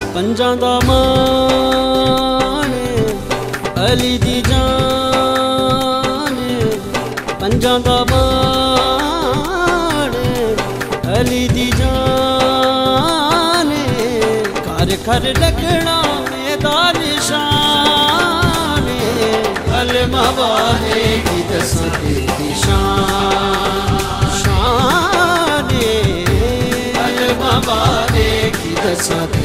पंजां दा मान अली दी जान पंजां दा मान अली दी जान घर घर लगना मेरा निशान कलमा वाले की दसां तेरी शान शान कलमा वाले की दसां